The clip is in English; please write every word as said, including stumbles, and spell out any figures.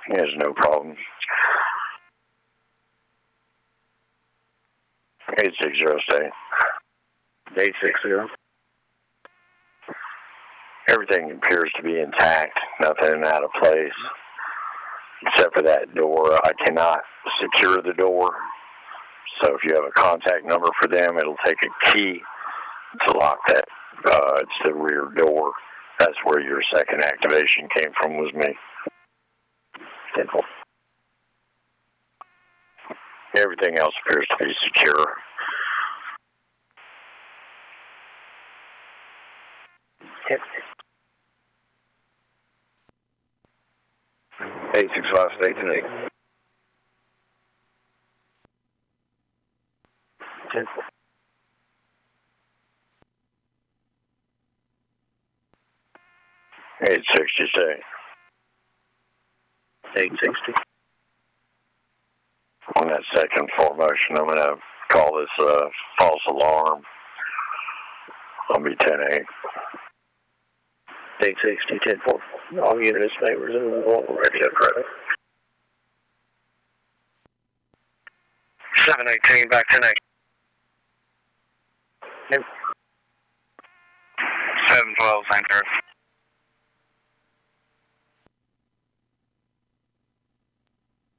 There's no problem. eight six zero, stay. eight six zero. Everything appears to be intact, nothing out of place, except for that door. I cannot secure the door, so if you have a contact number for them, it'll take a key to lock that. Uh, it's the rear door. That's where your second activation came from, was me. ten four. Everything else appears to be secure. Yep. eight six five, stay today. ten four. eight sixty, stay. eight sixty. On that second formation, I'm going to call this a false alarm. I'll be ten eight. eight sixty, ten four. All units may resume normal radio credit. seven eighteen, back ten eight. seven twelve, Saint Earth.